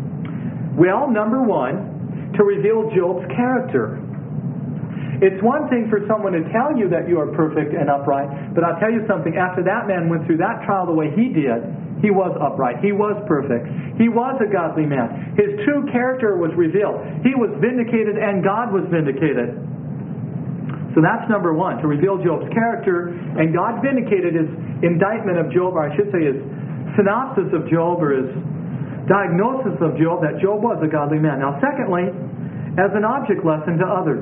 Well, number one, to reveal Job's character. It's one thing for someone to tell you that you are perfect and upright, but I'll tell you something, after that man went through that trial the way he did, he was upright. He was perfect. He was a godly man. His true character was revealed. He was vindicated and God was vindicated. So that's number one, to reveal Job's character, and God vindicated his indictment of Job, or I should say his synopsis of Job, or his diagnosis of Job, that Job was a godly man. Now secondly, as an object lesson to others.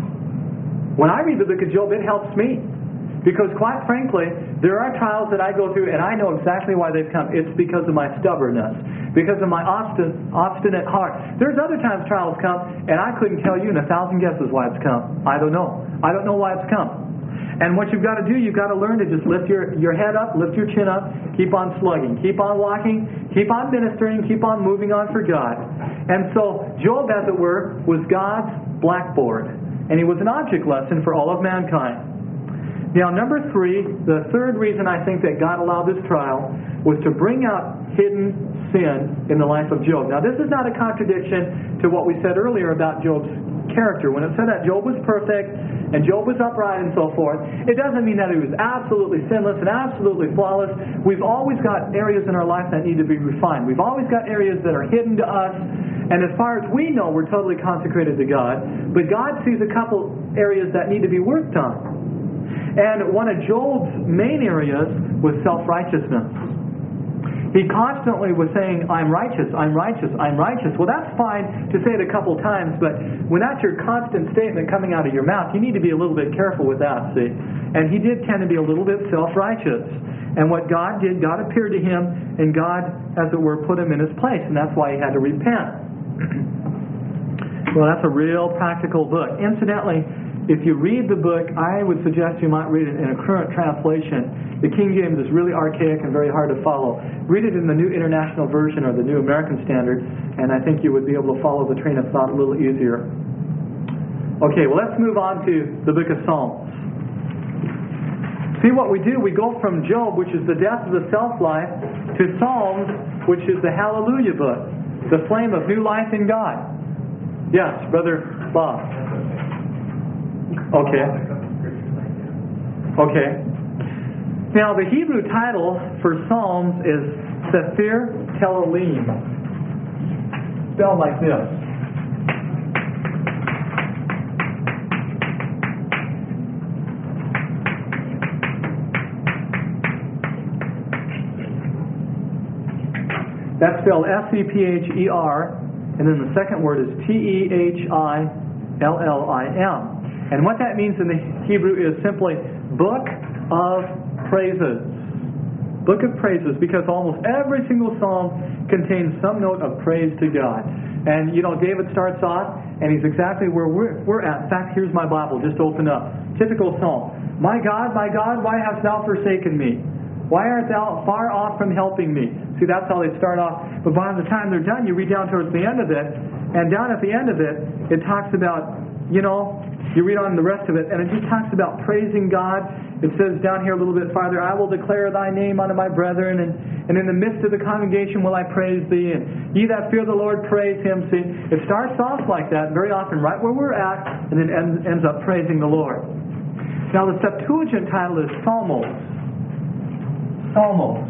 When I read the book of Job, it helps me. Because quite frankly, there are trials that I go through and I know exactly why they've come. It's because of my stubbornness. Because of my obstinate, obstinate heart. There's other times trials come and I couldn't tell you in a thousand guesses why it's come. I don't know. I don't know why it's come. And what you've got to do, you've got to learn to just lift your, your head up, lift your chin up, keep on slugging, keep on walking, keep on ministering, keep on moving on for God. And so Job, as it were, was God's blackboard. And he was an object lesson for all of mankind. Now, number three, the third reason I think that God allowed this trial was to bring out hidden sin in the life of Job. Now, this is not a contradiction to what we said earlier about Job's character. When it said that Job was perfect and Job was upright and so forth, it doesn't mean that he was absolutely sinless and absolutely flawless. We've always got areas in our life that need to be refined. We've always got areas that are hidden to us. And as far as we know, we're totally consecrated to God. But God sees a couple areas that need to be worked on. And one of Job's main areas was self-righteousness. He constantly was saying, I'm righteous, I'm righteous, I'm righteous. Well, that's fine to say it a couple times, but when that's your constant statement coming out of your mouth, you need to be a little bit careful with that, see? And he did tend to be a little bit self-righteous. And what God did, God appeared to him, and God, as it were, put him in his place, and that's why he had to repent. Well, that's a real practical book. Incidentally, if you read the book, I would suggest you might read it in a current translation. The King James is really archaic and very hard to follow. Read it in the New International Version or the New American Standard, and I think you would be able to follow the train of thought a little easier. Okay, well, let's move on to the book of Psalms. See what we do? We go from Job, which is the death of the self-life, to Psalms, which is the Hallelujah book. The flame of new life in God. Yes, Brother Bob. Okay. Okay. Now, the Hebrew title for Psalms is Sefer Tehillim. Spelled like this. That's spelled S E P H E R, and then the second word is T E H I L L I M. And what that means in the Hebrew is simply Book of Praises. Book of Praises, because almost every single psalm contains some note of praise to God. And, you know, David starts off, and he's exactly where we're, we're at. In fact, here's my Bible. Just open up. Typical psalm. My God, my God, why hast thou forsaken me? Why art thou far off from helping me? See, that's how they start off. But by the time they're done, you read down towards the end of it, and down at the end of it, it talks about, you know, you read on the rest of it, and it just talks about praising God. It says down here a little bit farther, I will declare thy name unto my brethren, and, and in the midst of the congregation will I praise thee, and ye that fear the Lord, praise him. See, it starts off like that, very often right where we're at, and then ends, ends up praising the Lord. Now, the Septuagint title is Psalmos. Psalmos.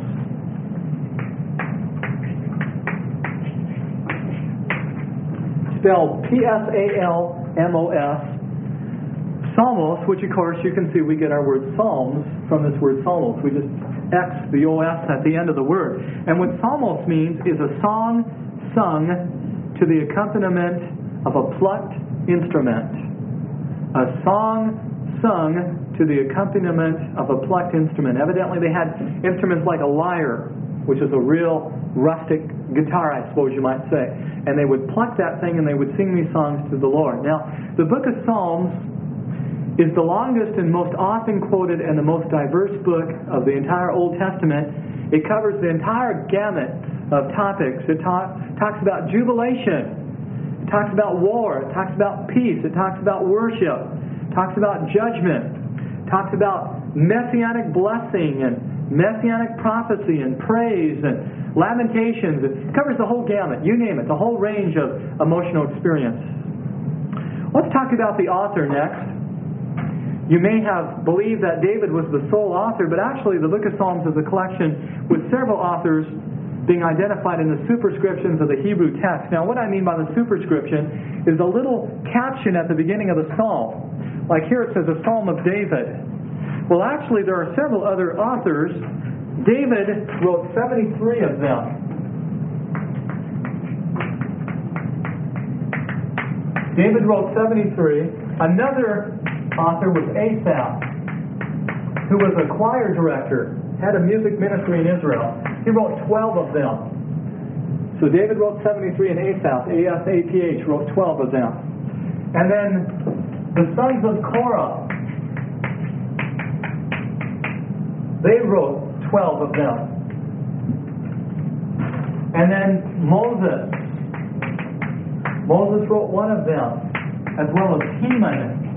Spelled P S A L M O S. Psalmos, which of course you can see we get our word Psalms from this word Psalmos. We just X the O S at the end of the word. And what Psalmos means is a song sung to the accompaniment of a plucked instrument. A song sung to the accompaniment of a plucked instrument. Evidently they had instruments like a lyre, which is a real rustic guitar, I suppose you might say. And they would pluck that thing and they would sing these songs to the Lord. Now, the book of Psalms is the longest and most often quoted and the most diverse book of the entire Old Testament. It covers the entire gamut of topics. It talk, talks about jubilation. It talks about war. It talks about peace. It talks about worship. It talks about judgment. It talks about messianic blessing and messianic prophecy and praise and lamentations. It covers the whole gamut. You name it. The whole range of emotional experience. Let's talk about the author next. You may have believed that David was the sole author, but actually the book of Psalms is a collection with several authors being identified in the superscriptions of the Hebrew text. Now, what I mean by the superscription is a little caption at the beginning of the psalm. Like here it says, a psalm of David. Well, actually there are several other authors. David wrote seventy-three of them. David wrote seventy-three. Another author was Asaph, who was a choir director, had a music ministry in Israel. He wrote twelve of them. So David wrote seventy-three, and Asaph, A S A P H, wrote twelve of them. And then the sons of Korah, they wrote twelve of them. And then Moses, Moses wrote one of them, as well as Heman.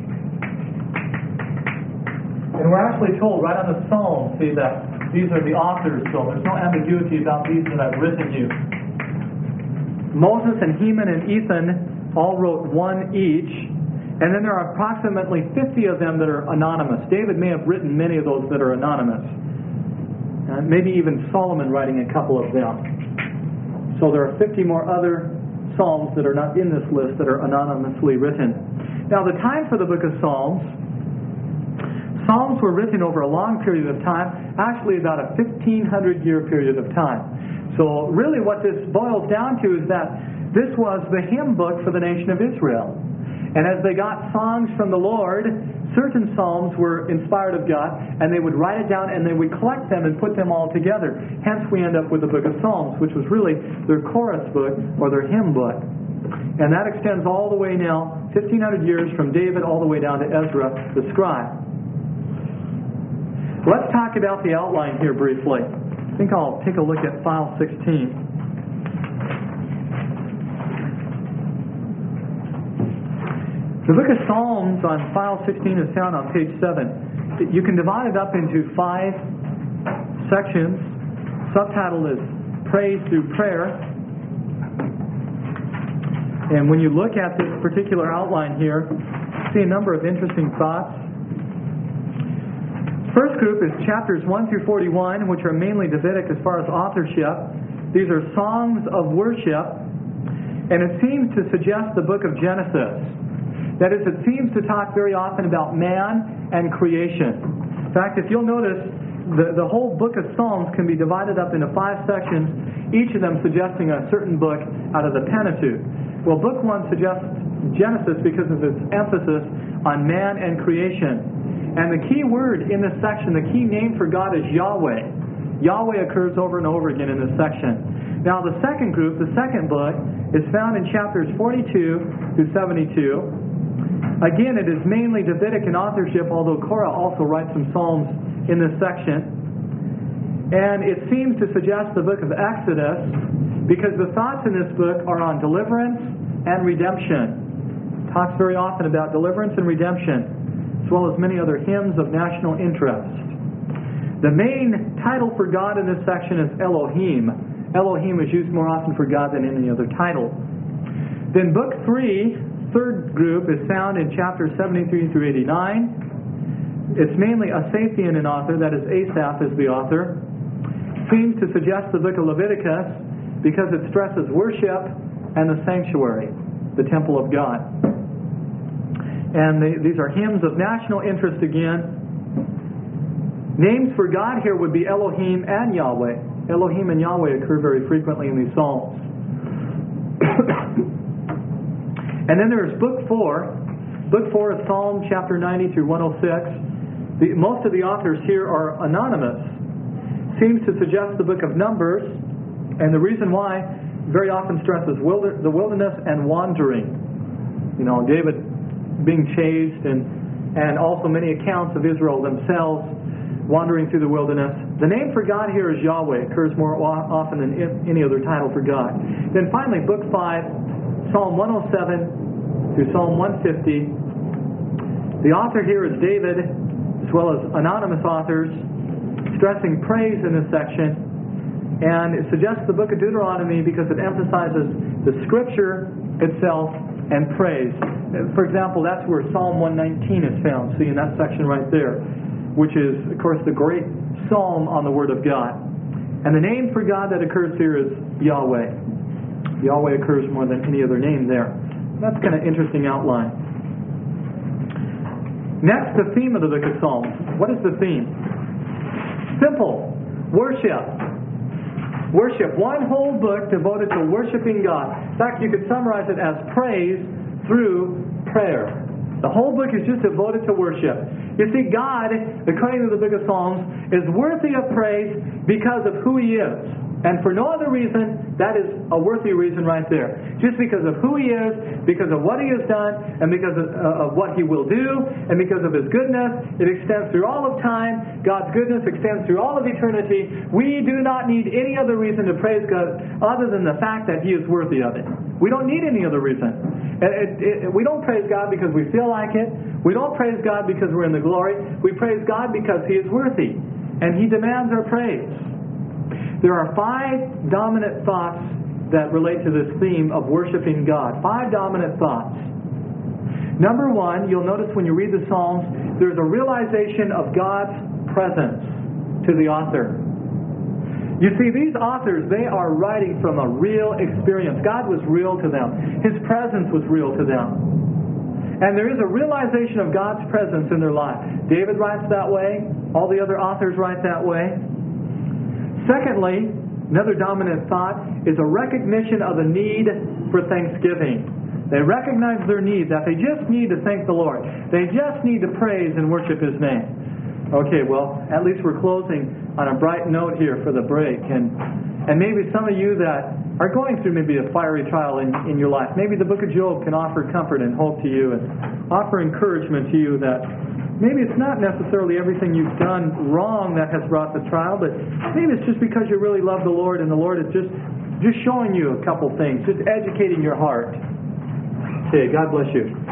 And we're actually told right on the Psalm, see, that these are the authors, so there's no ambiguity about these that I've written you. Moses and Heman and Ethan all wrote one each, and then there are approximately fifty of them that are anonymous. David may have written many of those that are anonymous. Uh, maybe even Solomon writing a couple of them. So there are fifty more other Psalms that are not in this list that are anonymously written. Now, the time for the book of Psalms, Psalms were written over a long period of time, actually about a fifteen hundred year period of time. So really what this boils down to is that this was the hymn book for the nation of Israel. And as they got songs from the Lord, certain psalms were inspired of God, and they would write it down and they would collect them and put them all together. Hence we end up with the book of Psalms, which was really their chorus book or their hymn book. And that extends all the way now, fifteen hundred years from David all the way down to Ezra the scribe. Let's talk about the outline here briefly. I think I'll take a look at file sixteen. The book of Psalms on file sixteen is found on page seven. You can divide it up into five sections. Subtitle is Praise Through Prayer. And when you look at this particular outline here, you see a number of interesting thoughts. First group is chapters one through forty-one, which are mainly Davidic as far as authorship. These are songs of worship, and it seems to suggest the book of Genesis. That is, it seems to talk very often about man and creation. In fact, if you'll notice, the, the whole book of Psalms can be divided up into five sections, each of them suggesting a certain book out of the Pentateuch. Well, book one suggests Genesis because of its emphasis on man and creation. And the key word in this section, the key name for God is Yahweh. Yahweh occurs over and over again in this section. Now the second group, the second book, is found in chapters forty-two through seventy-two. Again, it is mainly Davidic in authorship, although Korah also writes some psalms in this section. And it seems to suggest the book of Exodus because the thoughts in this book are on deliverance and redemption. It talks very often about deliverance and redemption, as well as many other hymns of national interest. The main title for God in this section is Elohim. Elohim is used more often for God than any other title. Then book three, third group, is found in chapters seventy-three through eighty-nine. It's mainly Asaphian in author, that is Asaph is the author. Seems to suggest the book of Leviticus because it stresses worship and the sanctuary, the temple of God. And they, these are hymns of national interest again. Names for God here would be Elohim and Yahweh. Elohim and Yahweh occur very frequently in these psalms. And then there's book four. Book four is Psalm chapter ninety through one oh six. The, most of the authors here are anonymous. Seems to suggest the book of Numbers. And the reason why very often stresses wilder, the wilderness and wandering. You know, David being chased, and, and also many accounts of Israel themselves wandering through the wilderness. The name for God here is Yahweh. It occurs more often than any other title for God. Then finally, book five, Psalm one oh seven through Psalm one fifty. The author here is David, as well as anonymous authors, stressing praise in this section. And it suggests the book of Deuteronomy because it emphasizes the Scripture itself and praise. For example, that's where Psalm one nineteen is found. See, in that section right there, which is, of course, the great psalm on the Word of God. And the name for God that occurs here is Yahweh. Yahweh occurs more than any other name there. That's kind of interesting outline. Next, the theme of the book of Psalms. What is the theme? Simple. Worship. Worship. One whole book devoted to worshiping God. In fact, you could summarize it as praise through prayer. The whole book is just devoted to worship. You see, God, according to the book of Psalms, is worthy of praise because of who He is. And for no other reason, that is a worthy reason right there. Just because of who He is, because of what He has done, and because of, uh, of what He will do, and because of His goodness. It extends through all of time. God's goodness extends through all of eternity. We do not need any other reason to praise God other than the fact that He is worthy of it. We don't need any other reason. It, it, it, we don't praise God because we feel like it. We don't praise God because we're in the glory. We praise God because He is worthy, and He demands our praise. There are five dominant thoughts that relate to this theme of worshiping God. Five dominant thoughts. Number one, you'll notice when you read the Psalms, there's a realization of God's presence to the author. You see, these authors, they are writing from a real experience. God was real to them. His presence was real to them. And there is a realization of God's presence in their life. David writes that way. All the other authors write that way. Secondly, another dominant thought is a recognition of a need for thanksgiving. They recognize their need, that they just need to thank the Lord. They just need to praise and worship His name. Okay, well, at least we're closing on a bright note here for the break. And and maybe some of you that are going through maybe a fiery trial in, in your life, maybe the book of Job can offer comfort and hope to you and offer encouragement to you that maybe it's not necessarily everything you've done wrong that has brought the trial, but maybe it's just because you really love the Lord and the Lord is just, just showing you a couple things, just educating your heart. Okay, God bless you.